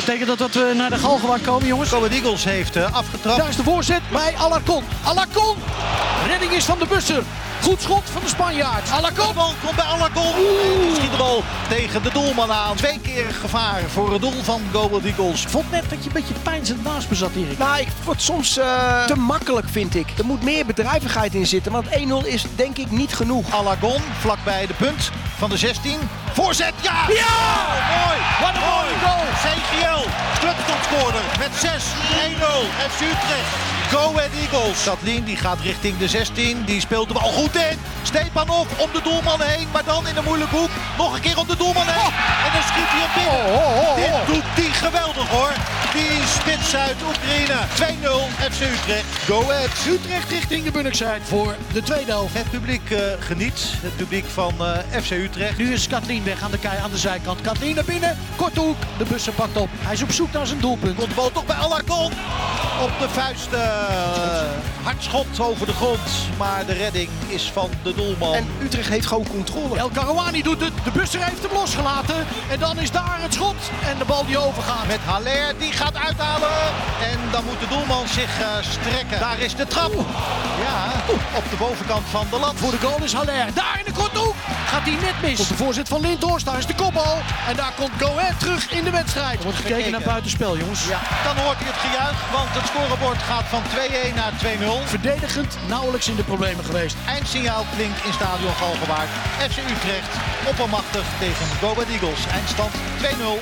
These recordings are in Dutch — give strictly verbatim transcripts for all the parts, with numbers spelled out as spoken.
Betekent dat dat we naar de Galgenwaard komen, jongens? Go Ahead Eagles heeft uh, afgetrapt. Daar is de voorzet bij Alarcon. Alarcon! Redding is van de Busser. Goed schot van de Spanjaard. Alarcon! De bal komt bij Alarcon. Schiet de bal tegen de doelman aan. Twee keer gevaar voor het doel van Go Ahead Eagles. Ik vond net dat je een beetje pijnzend naast me zat, Erik. Nou, ik word soms uh, te makkelijk, vind ik. Er moet meer bedrijvigheid in zitten, want één nul is denk ik niet genoeg. Alarcon, vlakbij de punt van de zestien. Voorzet, ja! Ja! Oh, mooi! Wat een mooie goal! C G L, clubtopscorer met zes één nul. F C Utrecht, Go Ahead Eagles. Katlin die gaat richting de zestien, die speelt de bal goed in. Stepanov om de doelman heen, maar dan in een moeilijke hoek. Nog een keer om de doelman heen. En dan schiet hij hem binnen. Oh, oh, oh, oh. Dit doet die geweldig hoor. Die spits uit Oekraïne. twee nul F C Utrecht, Go Ahead. Utrecht richting de Bunnikzijde voor de tweede helft. Het publiek uh, geniet, het publiek van uh, F C Utrecht. Nu is Katlin weg aan de kei aan de zijkant. Katlin naar binnen, korte hoek, de Busser pakt op. Hij is op zoek naar zijn doelpunt. Komt de bal toch bij Alarcon. Op de vuist, uh, hard schot over de grond. Maar de redding is van de doelman. En Utrecht heeft gewoon controle. El Karouani doet het, de Busser heeft hem losgelaten. En dan is daar het schot en de bal die overgaat. Met Haller, die gaat uithalen. En dan moet de doelman zich uh, strekken. Daar is de trap. Ja, op de bovenkant van de lat. Voor de goal is Haller. Daar in de korte hoek gaat hij net mis. Op de voorzet van Lindhorst, daar is de kopbal. En daar komt Go Ahead terug in de wedstrijd. Er wordt gekeken, gekeken naar buitenspel, jongens. Ja, dan hoort hij het gejuich, want het scorebord gaat van twee-één naar twee nul. Verdedigend nauwelijks in de problemen geweest. Eindsignaal klinkt in stadion Galgenwaard. F C Utrecht oppermachtig tegen Go Ahead Eagles. Eindstand twee nul.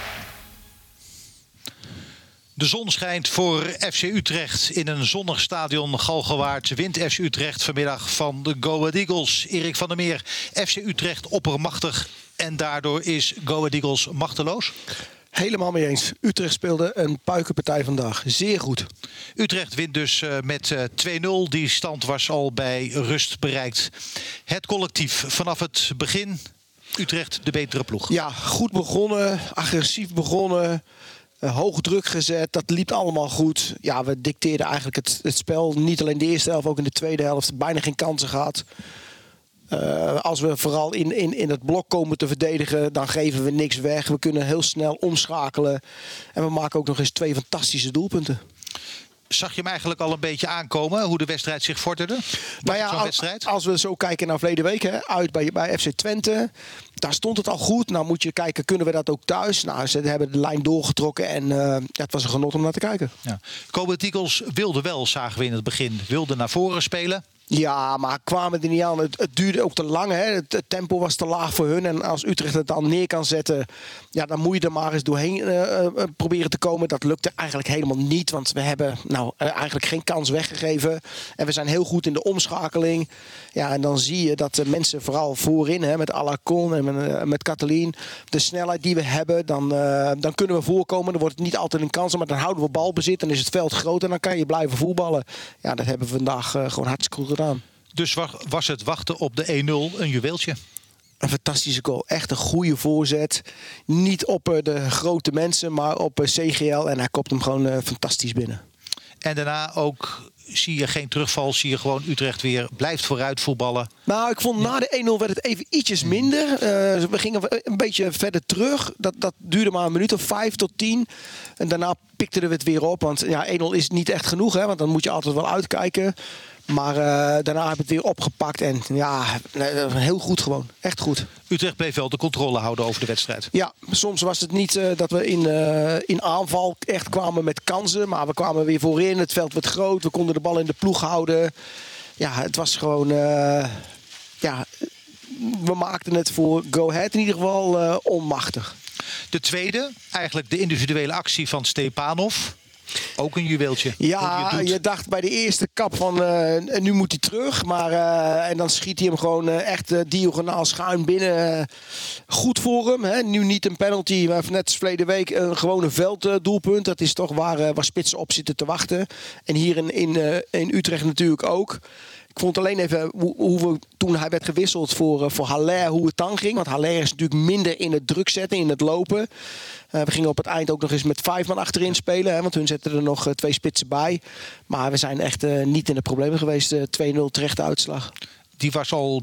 De zon schijnt voor F C Utrecht in een zonnig stadion Galgenwaard. Wint F C Utrecht vanmiddag van de Go Ahead Eagles. Erik van der Meer, F C Utrecht oppermachtig. En daardoor is Go Ahead Eagles machteloos? Helemaal mee eens. Utrecht speelde een puikenpartij vandaag. Zeer goed. Utrecht wint dus uh, met uh, twee nul. Die stand was al bij rust bereikt. Het collectief vanaf het begin. Utrecht de betere ploeg. Ja, goed begonnen. Agressief begonnen. Uh, hoog druk gezet, dat liep allemaal goed. Ja, we dicteerden eigenlijk het, het spel. Niet alleen de eerste helft, ook in de tweede helft. Bijna geen kansen gehad. Uh, als we vooral in, in, in het blok komen te verdedigen, dan geven we niks weg. We kunnen heel snel omschakelen. En we maken ook nog eens twee fantastische doelpunten. Zag je hem eigenlijk al een beetje aankomen, hoe de wedstrijd zich vorderde? Nou ja, als, als we zo kijken naar verleden week, hè, uit bij, bij F C Twente, daar stond het al goed. Nou moet je kijken, kunnen we dat ook thuis? Nou, ze hebben de lijn doorgetrokken en uh, ja, het was een genot om naar te kijken. Ja. Go Ahead Eagles wilde wel, zagen we in het begin, wilde naar voren spelen. Ja, maar kwamen er niet aan. Het, het duurde ook te lang. Hè. Het, het tempo was te laag voor hun. En als Utrecht het dan neer kan zetten, ja, dan moet je er maar eens doorheen uh, uh, proberen te komen. Dat lukte eigenlijk helemaal niet. Want we hebben nou, uh, eigenlijk geen kans weggegeven. En we zijn heel goed in de omschakeling. Ja, en dan zie je dat de mensen vooral voorin, hè, met Alarcon en met, uh, met Katalin, de snelheid die we hebben, dan, uh, dan kunnen we voorkomen. Dan wordt het niet altijd een kans, maar dan houden we balbezit. Dan is het veld groot en dan kan je blijven voetballen. Ja, dat hebben we vandaag uh, gewoon hartstikke goed gedaan. Dus was het wachten op de één nul een juweeltje? Een fantastische goal. Echt een goede voorzet. Niet op de grote mensen, maar op C G L. En hij kopt hem gewoon uh, fantastisch binnen. En daarna ook zie je geen terugval. Zie je gewoon Utrecht weer blijft vooruit voetballen. Nou, ik vond na de één nul werd het even ietsjes minder. Uh, we gingen een beetje verder terug. Dat, dat duurde maar een minuut of vijf tot tien. En daarna pikten we het weer op. Want ja, één nul is niet echt genoeg. Hè, want dan moet je altijd wel uitkijken. Maar uh, daarna hebben we het weer opgepakt. En ja, heel goed gewoon. Echt goed. Utrecht bleef wel de controle houden over de wedstrijd. Ja, soms was het niet uh, dat we in, uh, in aanval echt kwamen met kansen. Maar we kwamen weer voorin. Het veld werd groot. We konden de bal in de ploeg houden. Ja, het was gewoon... Uh, ja, we maakten het voor Go Ahead in ieder geval uh, onmachtig. De tweede, eigenlijk de individuele actie van Stepanov. Ook een juweeltje. Ja, je dacht bij de eerste kap van uh, nu moet hij terug. Maar uh, en dan schiet hij hem gewoon uh, echt uh, diagonaal schuin binnen. Uh, goed voor hem. Hè. Nu niet een penalty, maar net als verleden week een gewone velddoelpunt. Dat is toch waar, uh, waar spitsen op zitten te wachten. En hier in, in, uh, in Utrecht natuurlijk ook. Ik vond alleen even hoe, hoe we toen hij werd gewisseld voor, uh, voor Haller, hoe het dan ging. Want Haller is natuurlijk minder in het druk zetten, in het lopen. Uh, we gingen op het eind ook nog eens met vijf man achterin spelen. Hè, want hun zetten er nog uh, twee spitsen bij. Maar we zijn echt uh, niet in de problemen geweest. Uh, twee nul terechte uitslag. Die was al bij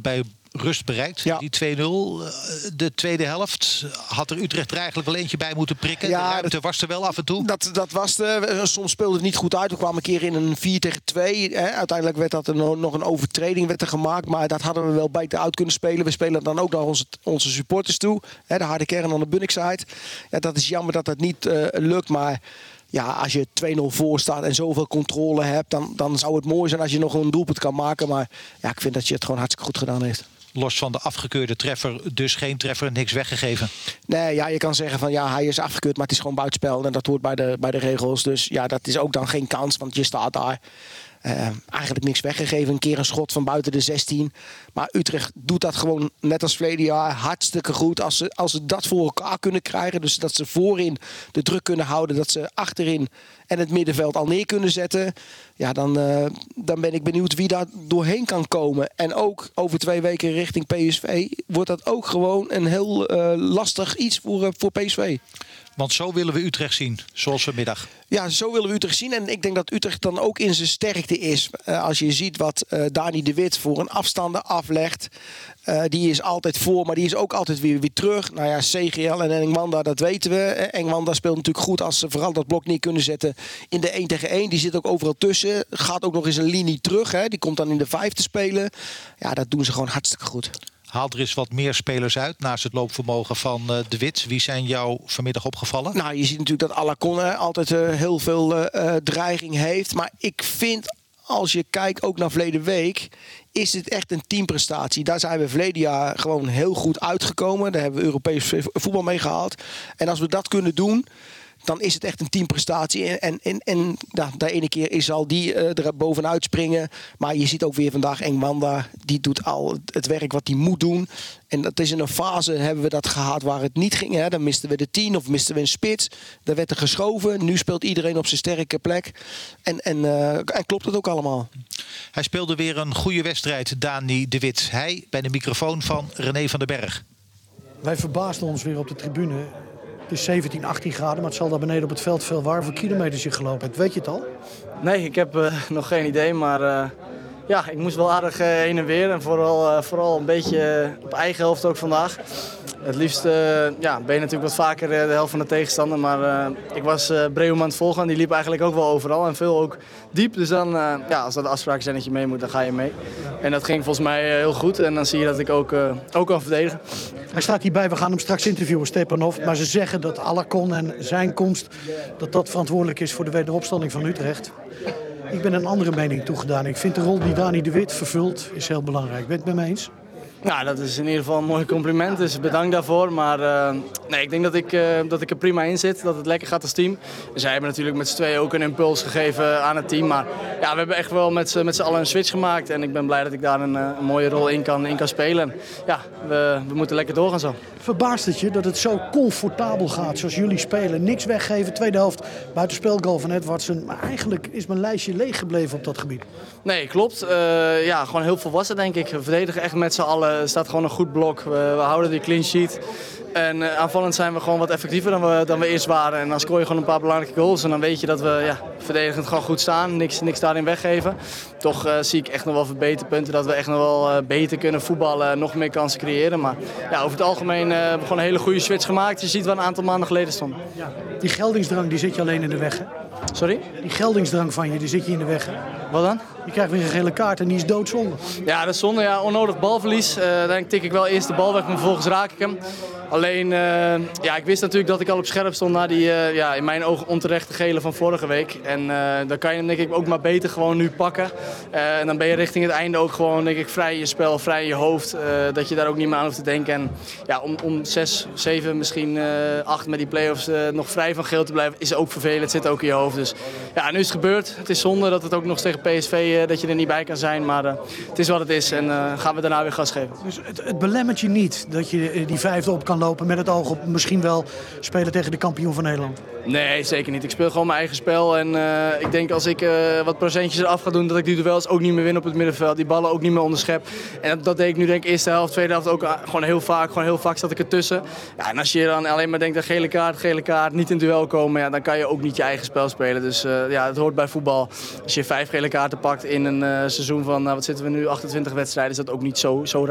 rust bereikt, ja. Die twee nul. De tweede helft had er Utrecht er eigenlijk wel eentje bij moeten prikken. Ja, de ruimte dat, was er wel af en toe. Dat, dat was de, soms speelde het niet goed uit. We kwamen een keer in een vier tegen twee. Hè. Uiteindelijk werd dat er nog een overtreding werd er gemaakt. Maar dat hadden we wel beter uit kunnen spelen. We spelen dan ook naar onze, onze supporters toe. Hè, de harde kern aan de Bunnik-side. Ja, dat is jammer dat dat niet uh, lukt. Maar ja, als je twee nul voor staat en zoveel controle hebt, dan, dan zou het mooi zijn als je nog een doelpunt kan maken. Maar ja, ik vind dat je het gewoon hartstikke goed gedaan heeft. Los van de afgekeurde treffer, dus geen treffer, niks weggegeven. Nee, ja, je kan zeggen van ja, hij is afgekeurd, maar het is gewoon buitenspel. En dat hoort bij de, bij de regels. Dus ja, dat is ook dan geen kans, want je staat daar. Uh, eigenlijk niks weggegeven. Een keer een schot van buiten de zestien. Maar Utrecht doet dat gewoon net als verleden jaar hartstikke goed. Als ze, als ze dat voor elkaar kunnen krijgen. Dus dat ze voorin de druk kunnen houden. Dat ze achterin en het middenveld al neer kunnen zetten. Ja, dan, uh, dan ben ik benieuwd wie daar doorheen kan komen. En ook over twee weken richting P S V wordt dat ook gewoon een heel uh, lastig iets voor, uh, voor P S V. Want zo willen we Utrecht zien, zoals vanmiddag. Ja, zo willen we Utrecht zien. En ik denk dat Utrecht dan ook in zijn sterkte is. Uh, als je ziet wat uh, Dani de Wit voor een afstanden aflegt. Uh, die is altijd voor, maar die is ook altijd weer, weer terug. Nou ja, C G L en Engwanda, dat weten we. Engwanda speelt natuurlijk goed als ze vooral dat blok neer kunnen zetten in de één tegen één. Die zit ook overal tussen. Gaat ook nog eens een linie terug. Hè. Die komt dan in de vijf te spelen. Ja, dat doen ze gewoon hartstikke goed. Haal er eens wat meer spelers uit naast het loopvermogen van uh, de Wit. Wie zijn jou vanmiddag opgevallen? Nou, je ziet natuurlijk dat Alacon altijd uh, heel veel uh, dreiging heeft. Maar ik vind, als je kijkt ook naar verleden week, is het echt een teamprestatie. Daar zijn we verleden jaar gewoon heel goed uitgekomen. Daar hebben we Europees voetbal mee gehaald. En als we dat kunnen doen, dan is het echt een teamprestatie. En, en, en, en nou, de ene keer is al die uh, er bovenuit springen. Maar je ziet ook weer vandaag Engwanda. Die doet al het werk wat hij moet doen. En dat is in een fase hebben we dat gehad waar het niet ging. Hè. Dan misten we de tien of misten we een spits. Daar werd er geschoven. Nu speelt iedereen op zijn sterke plek. En, en, uh, en klopt het ook allemaal. Hij speelde weer een goede wedstrijd, Dani de Wit. Hij bij de microfoon van René van den Berg. Wij verbaasden ons weer op de tribune. Het is zeventien, achttien graden, maar het zal daar beneden op het veld veel waar voor kilometers je gelopen hebt. Weet je het al? Nee, ik heb uh, nog geen idee, maar uh, ja, ik moest wel aardig uh, heen en weer. En vooral, uh, vooral een beetje uh, op eigen helft ook vandaag. Het liefst uh, ja, ben je natuurlijk wat vaker uh, de helft van de tegenstander. Maar uh, ik was uh, Breum aan het volgen en die liep eigenlijk ook wel overal. En veel ook diep. Dus dan, uh, ja, als dat de afspraken zijn dat je mee moet, dan ga je mee. En dat ging volgens mij uh, heel goed. En dan zie je dat ik ook, uh, ook kan verdedigen. Hij staat hierbij, we gaan hem straks interviewen, Stepanov. Maar ze zeggen dat Alacon en zijn komst, dat dat verantwoordelijk is voor de wederopstanding van Utrecht. Ik ben een andere mening toegedaan. Ik vind de rol die Dani de Wit vervult, is heel belangrijk. Ben je het met me eens? Nou, dat is in ieder geval een mooi compliment, dus bedankt daarvoor. Maar uh, nee, ik denk dat ik, uh, dat ik er prima in zit, dat het lekker gaat als team. Zij hebben natuurlijk met z'n tweeën ook een impuls gegeven aan het team. Maar ja, we hebben echt wel met z'n allen een switch gemaakt. En ik ben blij dat ik daar een, een mooie rol in kan, in kan spelen. Ja, we, we moeten lekker doorgaan zo. Verbaast het je dat het zo comfortabel gaat zoals jullie spelen? Niks weggeven, tweede helft, buitenspelgoal van Edwardsen. Maar eigenlijk is mijn lijstje leeg gebleven op dat gebied. Nee, klopt. Uh, ja, gewoon heel volwassen denk ik. We verdedigen echt met z'n allen. Er staat gewoon een goed blok. We, we houden die clean sheet. En uh, aanvallend zijn we gewoon wat effectiever dan we, dan we eerst waren. En dan scoor je gewoon een paar belangrijke goals. En dan weet je dat we ja, verdedigend gewoon goed staan. Niks, niks daarin weggeven. Toch uh, zie ik echt nog wel verbeterpunten. Dat we echt nog wel uh, beter kunnen voetballen. Nog meer kansen creëren. Maar ja, over het algemeen uh, hebben we gewoon een hele goede switch gemaakt. Je ziet waar een aantal maanden geleden stond. Ja. Die geldingsdrang die zit je alleen in de weg, hè? Sorry? Die geldingsdrang van je, die zit je in de weg, hè? Wat dan? Je krijgt weer een gele kaart en die is doodzonde. Ja, dat is zonde. Ja, onnodig balverlies. Uh, dan tik ik wel eerst de bal weg, maar vervolgens raak ik hem. Alleen, uh, ja, ik wist natuurlijk dat ik al op scherp stond na die, uh, ja, in mijn ogen onterechte gele van vorige week. En uh, dan kan je hem denk ik ook maar beter gewoon nu pakken. Uh, en dan ben je richting het einde ook gewoon, denk ik, vrij in je spel, vrij in je hoofd. Uh, dat je daar ook niet meer aan hoeft te denken. En ja, om, om zes, zeven, misschien uh, acht met die play-offs uh, nog vrij van geel te blijven, is ook vervelend. Het zit ook in je hoofd. Dus ja, nu is het gebeurd. Het is zonde dat het ook nog eens tegen P S V uh, dat je er niet bij kan zijn. Maar uh, het is wat het is en uh, gaan we daarna weer gas geven. Dus het, het belemmert je niet dat je die vijfde op kan lopen met het oog op misschien wel spelen tegen de kampioen van Nederland? Nee, zeker niet. Ik speel gewoon mijn eigen spel. En uh, ik denk als ik uh, wat procentjes eraf ga doen, dat ik die duels ook niet meer win op het middenveld. Die ballen ook niet meer onderschep. En dat, dat deed ik nu denk ik eerste helft, tweede helft ook uh, gewoon heel vaak. Gewoon heel vaak zat ik ertussen. Ja, en als je dan alleen maar denkt aan gele kaart, gele kaart, niet in duel komen, ja, dan kan je ook niet je eigen spel spelen. Dus uh, ja, het hoort bij voetbal. Als je vijf gele kaarten pakt in een uh, seizoen van, uh, wat zitten we nu, achtentwintig wedstrijden, is dat ook niet zo, zo raar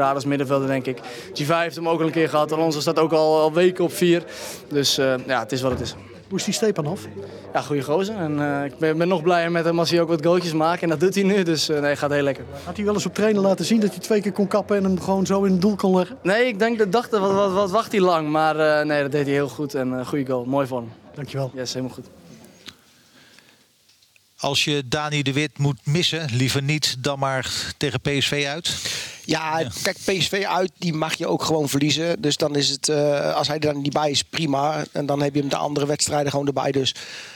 waarde als middenvelder, denk ik. G vijf heeft hem ook al een keer gehad. Alonso staat ook al, al weken op vier. Dus uh, ja, het is wat het is. Hoe is die Stepanov? Ja, goede gozer. En uh, ik ben, ben nog blijer met hem als hij ook wat goaltjes maakt. En dat doet hij nu, dus uh, nee, gaat heel lekker. Had hij wel eens op trainen laten zien dat hij twee keer kon kappen en hem gewoon zo in het doel kon leggen? Nee, ik denk dat dacht, wat, wat, wat wacht hij lang. Maar uh, nee, dat deed hij heel goed. En uh, goede goal. Mooi voor hem. Dankjewel. Yes, helemaal goed. Als je Dani de Wit moet missen, liever niet dan maar tegen P S V uit? Ja, ja, kijk, P S V uit, die mag je ook gewoon verliezen. Dus dan is het, uh, als hij er dan niet bij is, prima. En dan heb je hem de andere wedstrijden gewoon erbij. Dus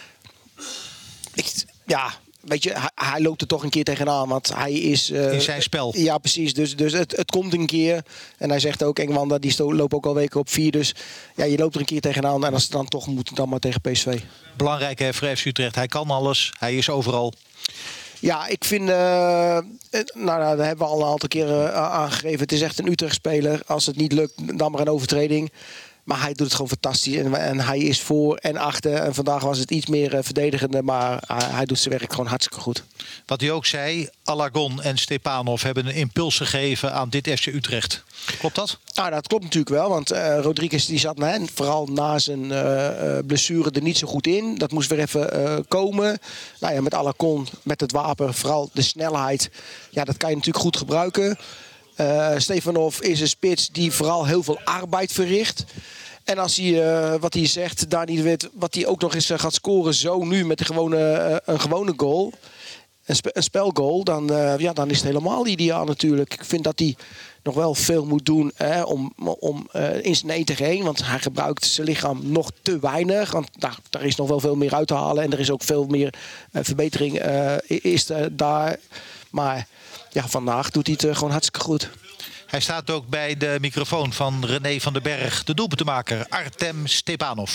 ik, ja, weet je, hij, hij loopt er toch een keer tegenaan. Want hij is... Uh, in zijn spel. Ja, precies. Dus, dus het, het komt een keer. En hij zegt ook, Engwander, die sto- loopt ook al weken op vier. Dus ja, je loopt er een keer tegenaan. En als het dan toch moet, dan maar tegen P S V. Belangrijk hè, voor F C Utrecht. Hij kan alles. Hij is overal. Ja, ik vind, uh, nou, nou, dat hebben we al een aantal keren uh, aangegeven. Het is echt een Utrecht-speler. Als het niet lukt, dan maar een overtreding. Maar hij doet het gewoon fantastisch. En, en hij is voor en achter. En vandaag was het iets meer uh, verdedigende. Maar hij, hij doet zijn werk gewoon hartstikke goed. Wat hij ook zei, Alagon en Stepanov hebben een impuls gegeven aan dit F C Utrecht. Klopt dat? Nou, dat klopt natuurlijk wel. Want uh, Rodriguez die zat hè, vooral na zijn uh, blessure er niet zo goed in. Dat moest weer even uh, komen. Nou ja, met Alagon, met het wapen, vooral de snelheid. Ja, dat kan je natuurlijk goed gebruiken. Uh, Stepanov is een spits die vooral heel veel arbeid verricht. En als hij, uh, wat hij zegt, Dani de Wit, wat hij ook nog eens uh, gaat scoren zo nu met een gewone, uh, een gewone goal. Een, spe- een spelgoal, dan, uh, ja, dan is het helemaal ideaal natuurlijk. Ik vind dat hij nog wel veel moet doen hè, om, om uh, in zijn één tegen één. Want hij gebruikt zijn lichaam nog te weinig. Want nou, daar is nog wel veel meer uit te halen. En er is ook veel meer uh, verbetering uh, is uh, daar. Maar ja, vandaag doet hij het uh, gewoon hartstikke goed. Hij staat ook bij de microfoon van René van den Berg, de doelpuntenmaker Artem Stepanov.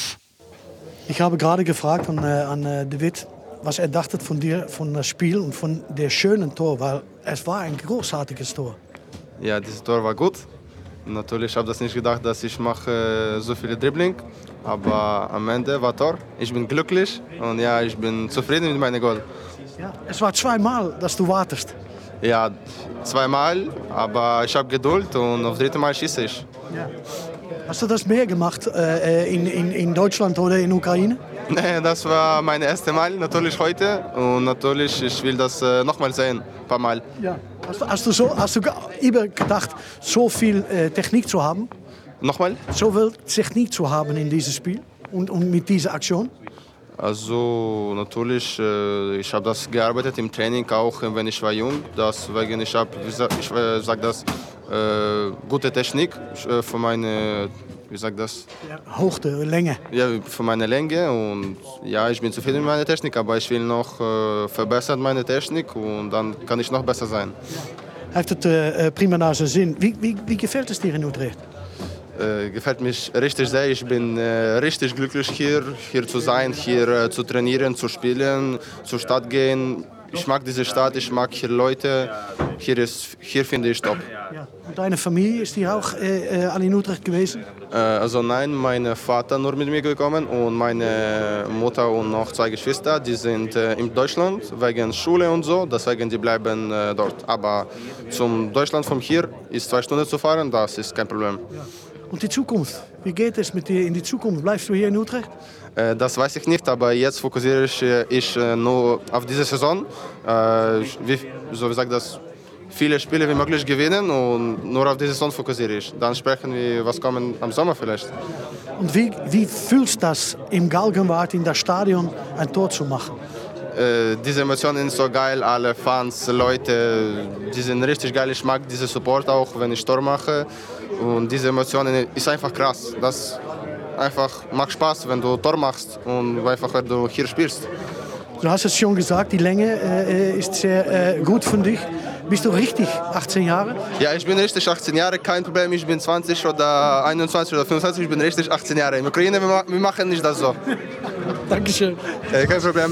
Ik habe gerade gefragt an, uh, an uh, de Wit, was er dachte von dir, von das Spiel und von der schönen Tor, weil es war ein großartiges Tor. Ja, dieses Tor war gut. Natürlich habe ich das nicht gedacht, dass ich mache äh, so viele Dribbling, aber am Ende war Tor. Ich bin glücklich und ja, ich bin zufrieden mit meinem Goal. Ja, es war zweimal, dass du wartest. Ja, zweimal, aber ich habe Geduld und auf dritte Mal schieße ich. Ja. Hast du das mehr gemacht äh, in, in, in Deutschland oder in Ukraine? Nee, das war mein erstes Mal, natürlich heute. Und natürlich, ich will das äh, nochmal sehen, ein paar Mal. Ja. Hast, hast du, so, hast du immer gedacht, so viel äh, Technik zu haben? Nochmal? So viel Technik zu haben in diesem Spiel und, und mit dieser Aktion? Also natürlich, äh, ich habe das gearbeitet im Training auch, wenn ich war jung. Deswegen ich habe, ich sage das, äh, gute Technik äh, für meine, wie sagt das? Ja, Hoogte, Länge. Ja, für meine Länge und ja, ich bin zufrieden mit meiner Technik, aber ich will noch äh, verbessern meine Technik und dann kann ich noch besser sein. Hij heeft het uh, prima naar zijn zin. Wie, wie, wie gefällt es dir in Utrecht? Äh, gefällt mich richtig sehr. Ich bin äh, richtig glücklich hier, hier zu sein, hier äh, zu trainieren, zu spielen, zur Stadt gehen. Ich mag diese Stadt, ich mag hier Leute. Hier, ist, hier finde ich top. Ja. Und deine Familie, ist die auch äh, äh, in Utrecht gewesen? Äh, also nein, mein Vater nur mit mir gekommen und meine Mutter und noch zwei Geschwister, die sind äh, in Deutschland wegen Schule und so, deswegen die bleiben äh, dort. Aber zum Deutschland von hier ist zwei Stunden zu fahren, das ist kein Problem. Ja. Und die Zukunft, wie geht es mit dir in die Zukunft? Bleibst du hier in Utrecht? Äh, das weiß ich nicht, aber jetzt fokussiere ich, ich äh, nur auf diese Saison. Äh, wie, so wie sagt das? Viele Spiele wie möglich gewinnen und nur auf diese Saison fokussiere ich. Dann sprechen wir, was kommen am Sommer vielleicht. Und wie, wie fühlst du das, im Galgenwaard in das Stadion ein Tor zu machen? Äh, diese Emotionen sind so geil, alle Fans, Leute, die sind richtig geil. Ich mag diese Support auch, wenn ich Tor mache. Und diese Emotionen ist einfach krass. Das einfach macht Spaß, wenn du Tor machst und einfach, wenn du hier spielst. Du hast es schon gesagt, die Länge äh, ist sehr äh, gut für dich. Bist du richtig achtzehn Jahre? Ja, ich bin richtig achtzehn Jahre, kein Problem. Ich bin zwanzig oder einundzwanzig oder fünfundzwanzig, ich bin richtig achtzehn Jahre. In der Ukraine, wir machen nicht das so. Dankeschön. Äh, kein Problem.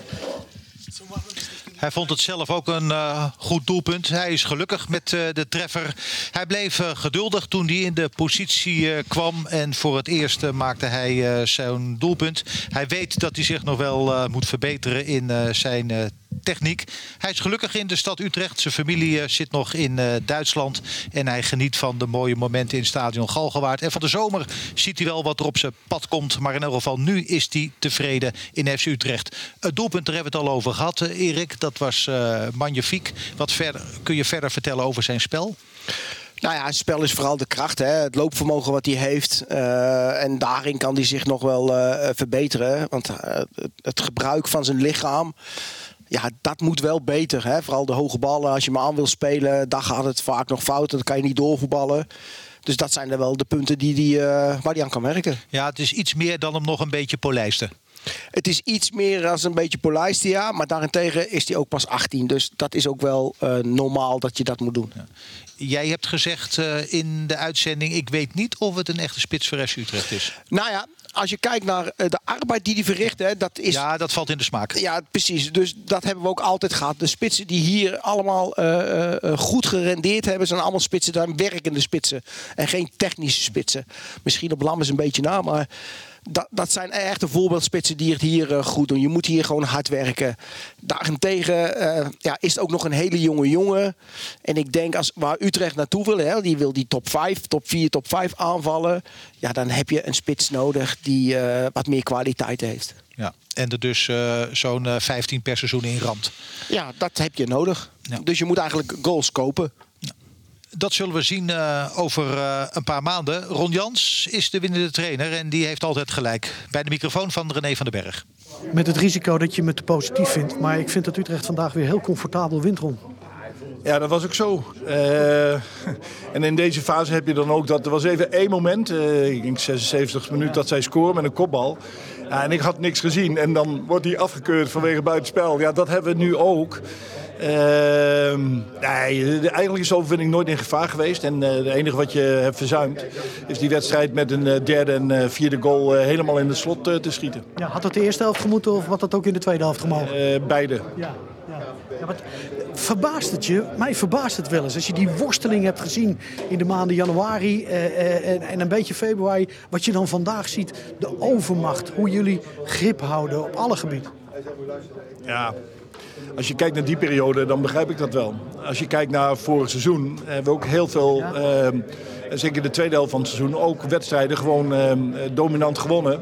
Hij vond het zelf ook een uh, goed doelpunt. Hij is gelukkig met uh, de treffer. Hij bleef uh, geduldig toen hij in de positie uh, kwam. En voor het eerst uh, maakte hij uh, zijn doelpunt. Hij weet dat hij zich nog wel uh, moet verbeteren in uh, zijn uh, techniek. Hij is gelukkig in de stad Utrecht. Zijn familie uh, zit nog in uh, Duitsland. En hij geniet van de mooie momenten in het stadion Galgenwaard. En van de zomer ziet hij wel wat er op zijn pad komt. Maar in elk geval, nu is hij tevreden in F C Utrecht. Het doelpunt, daar hebben we het al over gehad. Uh, Erik, dat was uh, magnifiek. Wat verder, kun je verder vertellen over zijn spel? Nou ja, het spel is vooral de kracht, hè? Het loopvermogen wat hij heeft. Uh, en daarin kan hij zich nog wel uh, verbeteren. Want uh, het gebruik van zijn lichaam, ja, dat moet wel beter. Hè? Vooral de hoge ballen, als je hem aan wil spelen, dan gaat het vaak nog fout. Dan kan je niet doorvoetballen. Dus dat zijn er wel de punten die die, uh, waar hij aan kan werken. Ja, het is iets meer dan hem nog een beetje polijsten. Het is iets meer dan een beetje polijsten, ja. Maar daarentegen is hij ook pas achttien. Dus dat is ook wel uh, normaal dat je dat moet doen. Ja. Jij hebt gezegd uh, in de uitzending, ik weet niet of het een echte spits voor F C Utrecht is. Nou ja, als je kijkt naar uh, de arbeid die hij verricht, hè, dat is... Ja, dat valt in de smaak. Ja, precies. Dus dat hebben we ook altijd gehad. De spitsen die hier allemaal uh, uh, goed gerendeerd hebben, zijn allemaal spitsen, dan werkende spitsen. En geen technische spitsen. Misschien op Lammers een beetje na, maar... Dat, dat zijn echt de voorbeeldspitsen die het hier uh, goed doen. Je moet hier gewoon hard werken. Daarentegen uh, ja, is het ook nog een hele jonge jongen. En ik denk, als, waar Utrecht naartoe wil, hè, die wil die top vijf, top vier, top vijf aanvallen. Ja, dan heb je een spits nodig die uh, wat meer kwaliteit heeft. Ja, en er dus uh, zo'n uh, vijftien per seizoen in ramt. Ja, dat heb je nodig. Ja. Dus je moet eigenlijk goals kopen. Dat zullen we zien uh, over uh, een paar maanden. Ron Jans is de winnende trainer en die heeft altijd gelijk. Bij de microfoon van René van den Berg. Met het risico dat je me te positief vindt. Maar ik vind dat Utrecht vandaag weer heel comfortabel wint, Ron. Ja, dat was ook zo. Uh, en in deze fase heb je dan ook dat er was even één moment. Uh, ik denk zesenzeventig minuten dat zij scoren met een kopbal. Ja, en ik had niks gezien. En dan wordt die afgekeurd vanwege buitenspel. Ja, dat hebben we nu ook. Uh, nee, eigenlijk is de overwinning nooit in gevaar geweest. En uh, het enige wat je hebt verzuimd is die wedstrijd met een uh, derde en uh, vierde goal uh, helemaal in de slot uh, te schieten. Ja, had dat de eerste helft gemoeten of had dat ook in de tweede helft gemogen? Uh, beide. Ja, ja. Ja, maar verbaast het je? Mij verbaast het wel eens. Als je die worsteling hebt gezien in de maanden januari uh, uh, en, en een beetje februari. Wat je dan vandaag ziet, de overmacht. Hoe jullie grip houden op alle gebieden. Ja. Als je kijkt naar die periode, dan begrijp ik dat wel. Als je kijkt naar vorig seizoen, hebben we ook heel veel, ja. uh, zeker de tweede helft van het seizoen, ook wedstrijden gewoon uh, dominant gewonnen.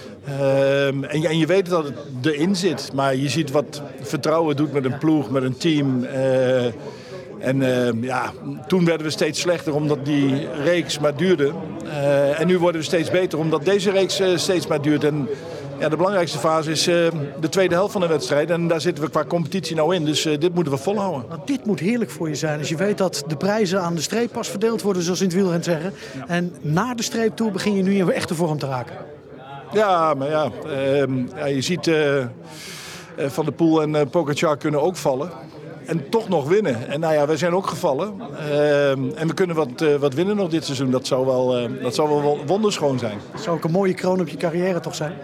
Uh, en, je, en je weet dat het erin zit, maar je ziet wat vertrouwen doet met een ploeg, met een team. Uh, en uh, ja, toen werden we steeds slechter omdat die reeks maar duurde. Uh, en nu worden we steeds beter omdat deze reeks uh, steeds maar duurt. En, Ja, de belangrijkste fase is uh, de tweede helft van de wedstrijd. En daar zitten we qua competitie nou in. Dus uh, dit moeten we volhouden. Nou, dit moet heerlijk voor je zijn. Als je weet dat de prijzen aan de streep pas verdeeld worden, zoals in het wielrennen zeggen. Ja. En na de streep toe begin je nu in echte vorm te raken. Ja, maar ja, uh, ja je ziet uh, uh, Van der Poel en uh, Pogačar kunnen ook vallen. En toch nog winnen. En nou ja, wij zijn ook gevallen. Uh, en we kunnen wat, uh, wat winnen nog dit seizoen. Dat zou wel, uh, dat zou wel wonderschoon zijn. Dat zou ook een mooie kroon op je carrière toch zijn?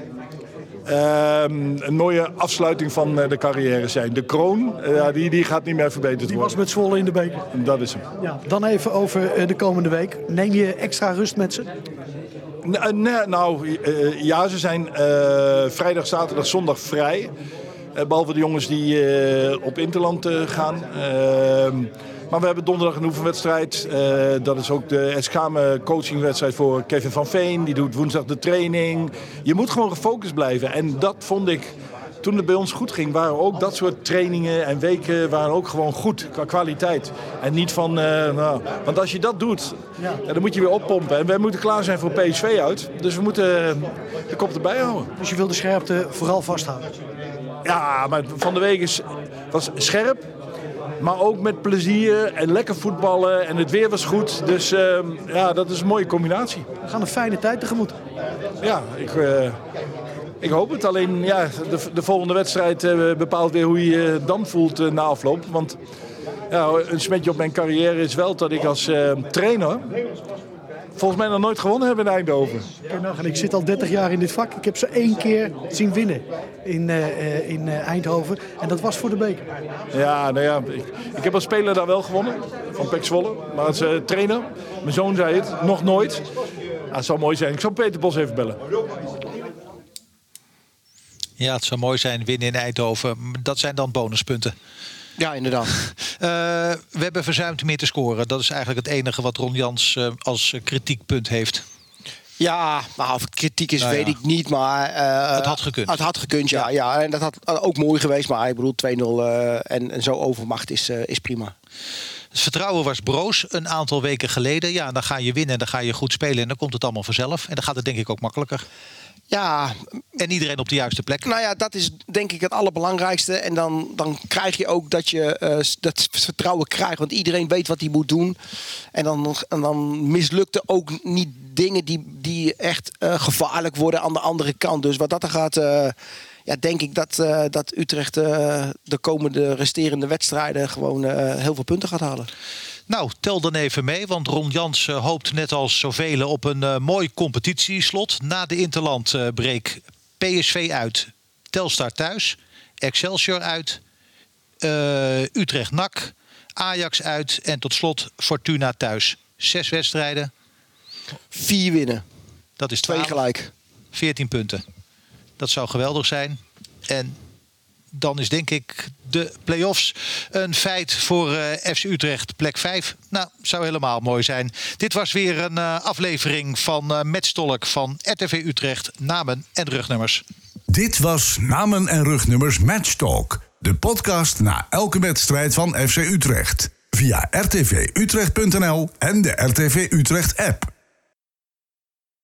Uh, een mooie afsluiting van uh, de carrière zijn. De kroon, uh, die, die gaat niet meer verbeterd die worden. Die was met Zwolle in de beker. Dat is hem. Ja, dan even over uh, de komende week. Neem je extra rust met ze? N- nee, nou, uh, ja, ze zijn uh, vrijdag, zaterdag, zondag vrij. Uh, behalve de jongens die uh, op Interland uh, gaan. Uh, Maar we hebben donderdag een oefenwedstrijd. Uh, dat is ook de Eschame coachingwedstrijd voor Kevin van Veen. Die doet woensdag de training. Je moet gewoon gefocust blijven. En dat vond ik, toen het bij ons goed ging, waren ook dat soort trainingen en weken waren ook gewoon goed qua kwaliteit. En niet van, uh, nou, want als je dat doet, ja. Ja, dan moet je weer oppompen. En wij moeten klaar zijn voor P S V uit. Dus we moeten de kop erbij houden. Dus je wil de scherpte vooral vasthouden? Ja, maar van de week is, was scherp. Maar ook met plezier en lekker voetballen. En het weer was goed. Dus uh, ja, dat is een mooie combinatie. We gaan een fijne tijd tegemoet. Ja, ik, uh, ik hoop het. Alleen ja, de, de volgende wedstrijd uh, bepaalt weer hoe je je dan voelt uh, na afloop. Want ja, een smetje op mijn carrière is wel dat ik als uh, trainer volgens mij nog nooit gewonnen heb in Eindhoven. En ik zit al dertig jaar in dit vak. Ik heb ze één keer zien winnen in, uh, in uh, Eindhoven. En dat was voor de beker. Ja, nou ja, ik, ik heb als speler daar wel gewonnen. Van P E C Zwolle. Maar als uh, trainer, mijn zoon zei het, nog nooit. Ja, het zou mooi zijn. Ik zal Peter Bos even bellen. Ja, het zou mooi zijn, winnen in Eindhoven. Dat zijn dan bonuspunten. Ja, inderdaad. Uh, we hebben verzuimd meer te scoren. Dat is eigenlijk het enige wat Ron Jans uh, als kritiekpunt heeft. Ja, maar of het kritiek is, nou weet ja. ik niet. Maar uh, het had gekund. Het had gekund, ja. ja. ja. En dat had ook mooi geweest. Maar ik bedoel, twee nul uh, en, en zo overmacht is, uh, is prima. Het vertrouwen was broos een aantal weken geleden. Ja, dan ga je winnen en dan ga je goed spelen. En dan komt het allemaal vanzelf. En dan gaat het denk ik ook makkelijker. Ja. En iedereen op de juiste plek. Nou ja, dat is denk ik het allerbelangrijkste. En dan, dan krijg je ook dat je uh, dat vertrouwen krijgt. Want iedereen weet wat hij moet doen. En dan, en dan mislukten ook niet dingen die, die echt uh, gevaarlijk worden aan de andere kant. Dus wat dat er gaat... Uh, Ja, denk ik dat, uh, dat Utrecht uh, de komende resterende wedstrijden gewoon uh, heel veel punten gaat halen. Nou, tel dan even mee, want Ron Jans uh, hoopt net als zoveel op een uh, mooi competitieslot. Na de Interland uh, break P S V uit, Telstar thuis, Excelsior uit, uh, Utrecht N A C, Ajax uit en tot slot Fortuna thuis. Zes wedstrijden. Vier winnen. Dat is twee gelijk. veertien punten. Dat zou geweldig zijn. En dan is denk ik de play-offs een feit voor uh, F C Utrecht. Plek vijf. Nou, zou helemaal mooi zijn. Dit was weer een uh, aflevering van uh, Matchtolk van R T V Utrecht. Namen en rugnummers. Dit was Namen en rugnummers Matchtalk. De podcast na elke wedstrijd van F C Utrecht. Via r t v utrecht punt n l en de R T V Utrecht app.